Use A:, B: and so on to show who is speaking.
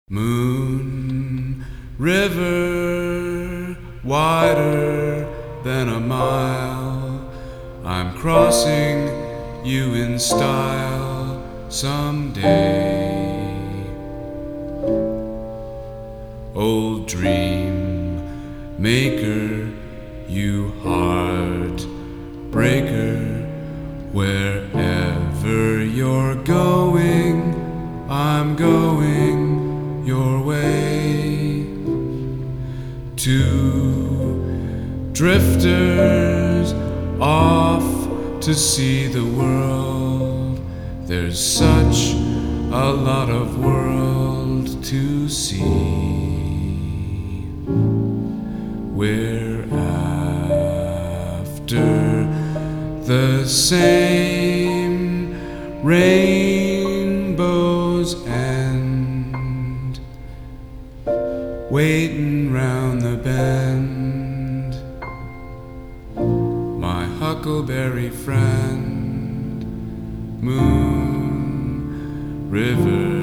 A: Moon River, wider than a mile, I'm crossing you in style someday. Old dream maker, you heart breaker, wherever you're going, I'm going your way. Two drifters off to see the world. There's such a lot of world to see. We're after the same rainbow's end, waiting round the bend, my huckleberry friend, Moon River.